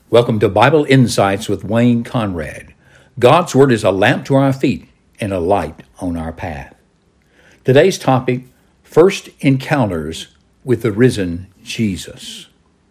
Welcome to Bible Insights with Wayne Conrad. God's Word is a lamp to our feet and a light on our path. Today's topic, First Encounters with the Risen Jesus.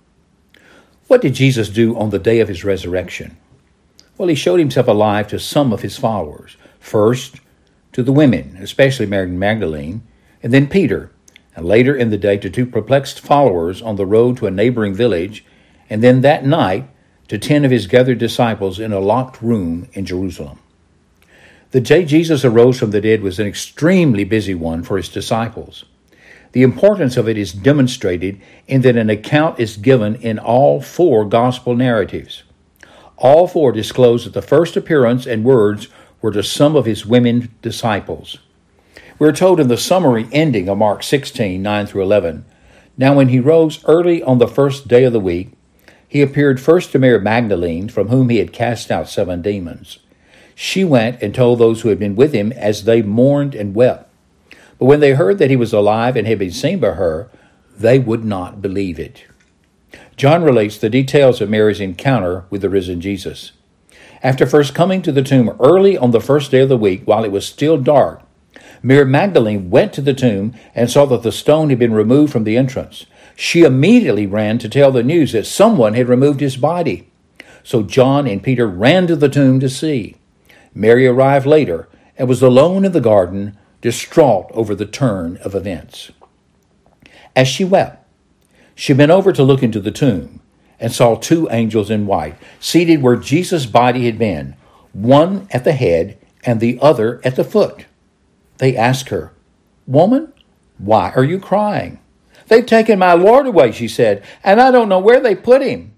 What did Jesus do on the day of his resurrection? Well, he showed himself alive to some of his followers. First, to the women, especially Mary Magdalene, and then Peter, and later in the day to two perplexed followers on the road to a neighboring village, and then that night to 10 of his gathered disciples in a locked room in Jerusalem. The day Jesus arose from the dead was an extremely busy one for his disciples. The importance of it is demonstrated in that an account is given in all four gospel narratives. All four disclose that the first appearance and words were to some of his women disciples. We're told in the summary ending of Mark 16, 9 through 11, "Now when he rose early on the first day of the week, he appeared first to Mary Magdalene, from whom he had cast out 7 demons. She went and told those who had been with him as they mourned and wept. But when they heard that he was alive and had been seen by her, they would not believe it." John relates the details of Mary's encounter with the risen Jesus. After first coming to the tomb early on the first day of the week, while it was still dark, Mary Magdalene went to the tomb and saw that the stone had been removed from the entrance. She immediately ran to tell the news that someone had removed his body. So John and Peter ran to the tomb to see. Mary arrived later and was alone in the garden, distraught over the turn of events. As she wept, she bent over to look into the tomb and saw 2 angels in white, seated where Jesus' body had been, one at the head and the other at the foot. They asked her, "Woman, why are you crying?" "They've taken my Lord away," she said, "and I don't know where they put him."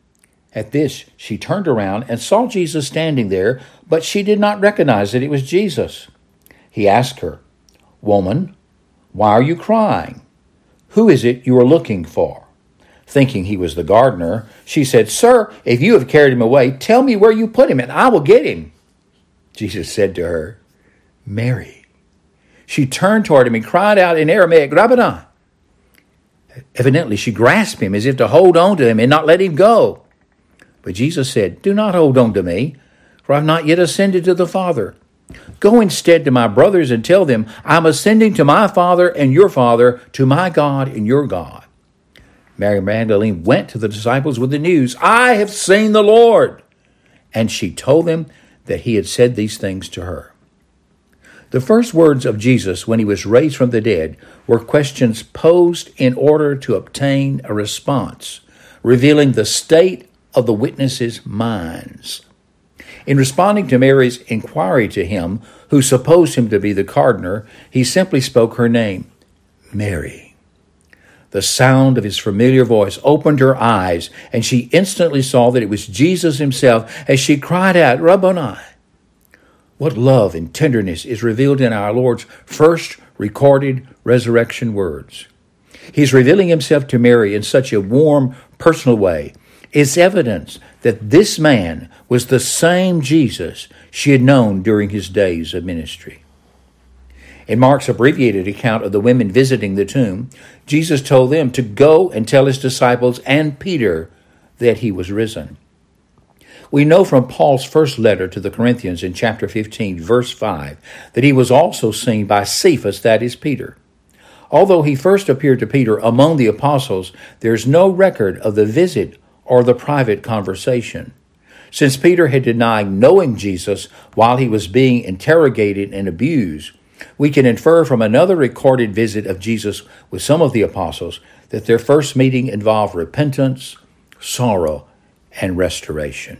At this, she turned around and saw Jesus standing there, but she did not recognize that it was Jesus. He asked her, "Woman, why are you crying? Who is it you are looking for?" Thinking he was the gardener, she said, "Sir, if you have carried him away, tell me where you put him, and I will get him." Jesus said to her, "Mary." She turned toward him and cried out in Aramaic, "Rabboni." Evidently, she grasped him as if to hold on to him and not let him go. But Jesus said, "Do not hold on to me, for I have not yet ascended to the Father. Go instead to my brothers and tell them, I am ascending to my Father and your Father, to my God and your God." Mary Magdalene went to the disciples with the news, "I have seen the Lord." And she told them that he had said these things to her. The first words of Jesus when he was raised from the dead were questions posed in order to obtain a response, revealing the state of the witnesses' minds. In responding to Mary's inquiry to him, who supposed him to be the gardener, he simply spoke her name, Mary. The sound of his familiar voice opened her eyes, and she instantly saw that it was Jesus himself as she cried out, "Rabboni." What love and tenderness is revealed in our Lord's first recorded resurrection words. He's revealing himself to Mary in such a warm, personal way. It's evidence that this man was the same Jesus she had known during his days of ministry. In Mark's abbreviated account of the women visiting the tomb, Jesus told them to go and tell his disciples and Peter that he was risen. We know from Paul's first letter to the Corinthians in chapter 15, verse 5, that he was also seen by Cephas, that is Peter. Although he first appeared to Peter among the apostles, there is no record of the visit or the private conversation. Since Peter had denied knowing Jesus while he was being interrogated and abused, we can infer from another recorded visit of Jesus with some of the apostles that their first meeting involved repentance, sorrow, and restoration.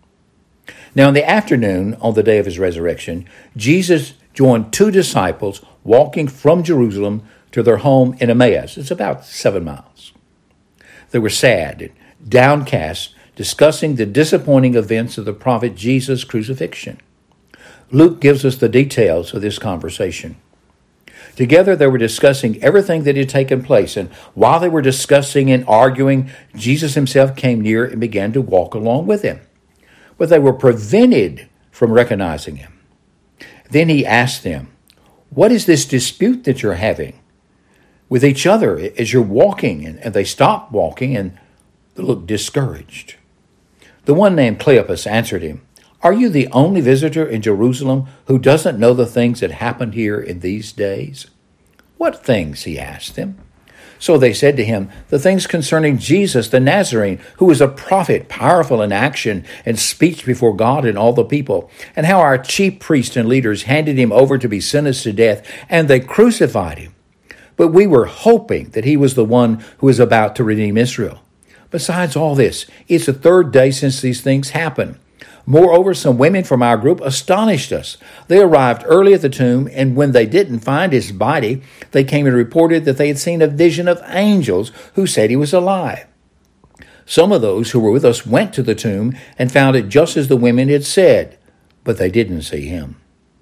Now in the afternoon, on the day of his resurrection, Jesus joined 2 disciples walking from Jerusalem to their home in Emmaus. It's about 7 miles. They were sad and downcast, discussing the disappointing events of the prophet Jesus' crucifixion. Luke gives us the details of this conversation. Together they were discussing everything that had taken place, and while they were discussing and arguing, Jesus himself came near and began to walk along with them. But they were prevented from recognizing him. Then he asked them, "What is this dispute that you're having with each other as you're walking?" And they stopped walking and looked discouraged. The one named Cleopas answered him, "Are you the only visitor in Jerusalem who doesn't know the things that happened here in these days?" "What things?" he asked them. So they said to him, "The things concerning Jesus the Nazarene, who was a prophet, powerful in action and speech before God and all the people, and how our chief priests and leaders handed him over to be sentenced to death, and they crucified him. But we were hoping that he was the one who is about to redeem Israel. Besides all this, it's the third day since these things happened. Moreover, some women from our group astonished us. They arrived early at the tomb, and when they didn't find his body, they came and reported that they had seen a vision of angels who said he was alive. Some of those who were with us went to the tomb and found it just as the women had said, but they didn't see him."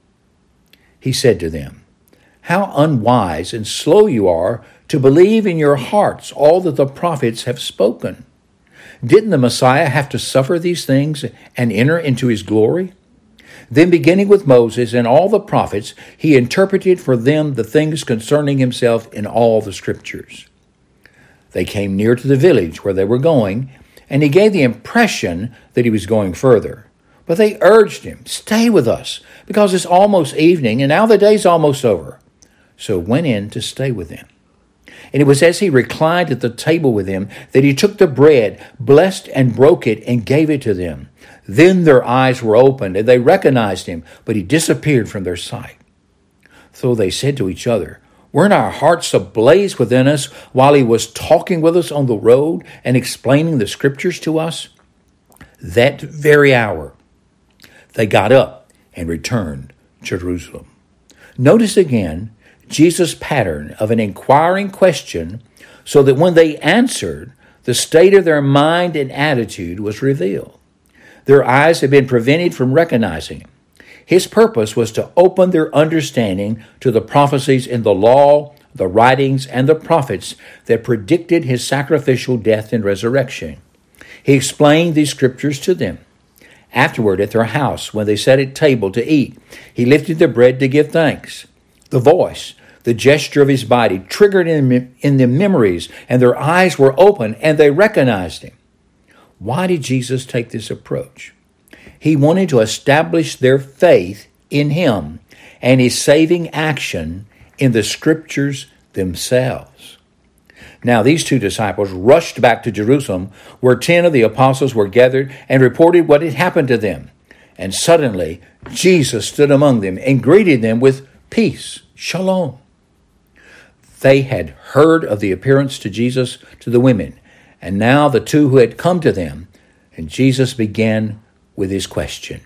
He said to them, "How unwise and slow you are to believe in your hearts all that the prophets have spoken. Didn't the Messiah have to suffer these things and enter into his glory?" Then, beginning with Moses and all the prophets, he interpreted for them the things concerning himself in all the scriptures. They came near to the village where they were going, and he gave the impression that he was going further. But they urged him, "Stay with us, because it's almost evening, and now the day's almost over." So went in to stay with them. And it was as he reclined at the table with them that he took the bread, blessed and broke it, and gave it to them. Then their eyes were opened, and they recognized him, but he disappeared from their sight. So they said to each other, "Weren't our hearts ablaze within us while he was talking with us on the road and explaining the scriptures to us?" That very hour, they got up and returned to Jerusalem. Notice again Jesus' pattern of an inquiring question, so that when they answered, the state of their mind and attitude was revealed. Their eyes had been prevented from recognizing him. His purpose was to open their understanding to the prophecies in the law, the writings, and the prophets that predicted his sacrificial death and resurrection. He explained these scriptures to them. Afterward, at their house, when they sat at table to eat, he lifted the bread to give thanks. The voice, the gesture of his body triggered in their memories, and their eyes were open, and they recognized him. Why did Jesus take this approach? He wanted to establish their faith in him and his saving action in the scriptures themselves. Now these two disciples rushed back to Jerusalem, where 10 of the apostles were gathered, and reported what had happened to them. And suddenly Jesus stood among them and greeted them with peace, shalom. They had heard of the appearance to Jesus to the women, and now the two who had come to them, and Jesus began with his question.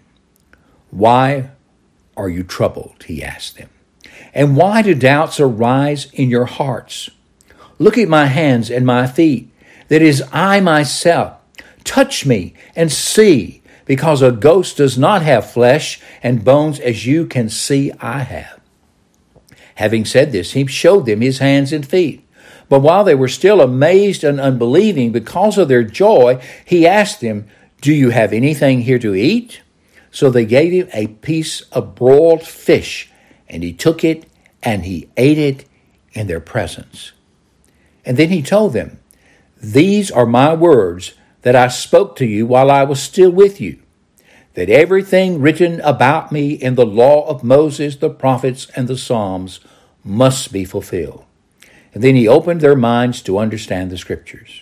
"Why are you troubled?" he asked them. "And why do doubts arise in your hearts? Look at my hands and my feet, that is I myself. Touch me and see, because a ghost does not have flesh and bones as you can see I have." Having said this, he showed them his hands and feet. But while they were still amazed and unbelieving because of their joy, he asked them, "Do you have anything here to eat?" So they gave him a piece of broiled fish, and he took it and he ate it in their presence. And then he told them, "These are my words that I spoke to you while I was still with you, that everything written about me in the law of Moses, the prophets, and the Psalms must be fulfilled." And then he opened their minds to understand the scriptures.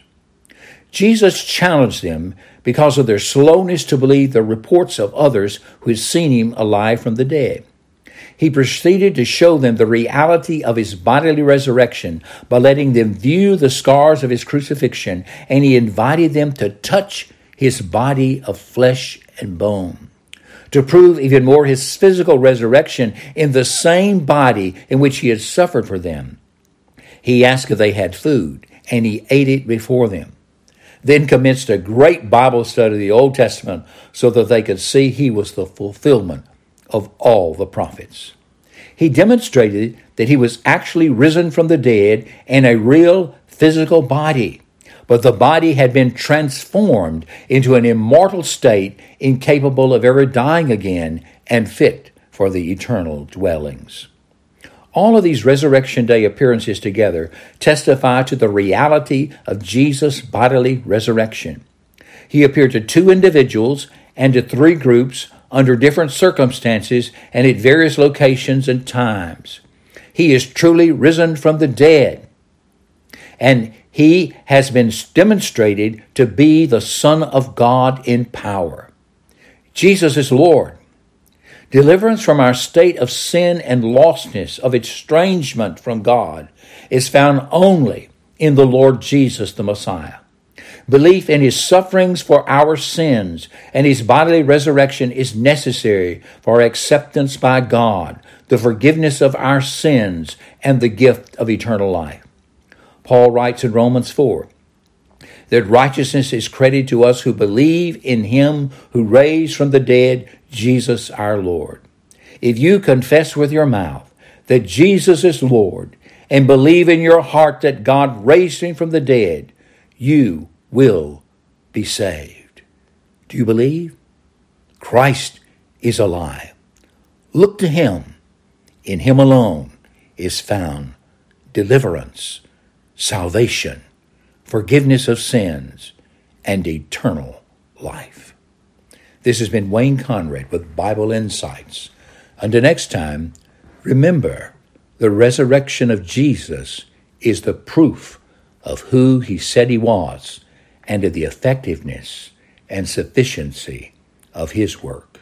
Jesus challenged them because of their slowness to believe the reports of others who had seen him alive from the dead. He proceeded to show them the reality of his bodily resurrection by letting them view the scars of his crucifixion, and he invited them to touch his body of flesh and bone, to prove even more his physical resurrection in the same body in which he had suffered for them. He asked if they had food, and he ate it before them. Then commenced a great Bible study of the Old Testament so that they could see he was the fulfillment of all the prophets. He demonstrated that he was actually risen from the dead in a real physical body, but the body had been transformed into an immortal state incapable of ever dying again and fit for the eternal dwellings. All of these Resurrection Day appearances together testify to the reality of Jesus' bodily resurrection. He appeared to two individuals and to three groups under different circumstances and at various locations and times. He is truly risen from the dead, and he has been demonstrated to be the Son of God in power. Jesus is Lord. Deliverance from our state of sin and lostness, of estrangement from God, is found only in the Lord Jesus the Messiah. Belief in his sufferings for our sins and his bodily resurrection is necessary for acceptance by God, the forgiveness of our sins, and the gift of eternal life. Paul writes in Romans 4 that righteousness is credited to us who believe in him who raised from the dead Jesus our Lord. If you confess with your mouth that Jesus is Lord and believe in your heart that God raised him from the dead, you will be saved. Do you believe? Christ is alive. Look to him. In him alone is found deliverance, salvation, forgiveness of sins, and eternal life. This has been Wayne Conrad with Bible Insights. Until next time, remember, the resurrection of Jesus is the proof of who he said he was and of the effectiveness and sufficiency of his work.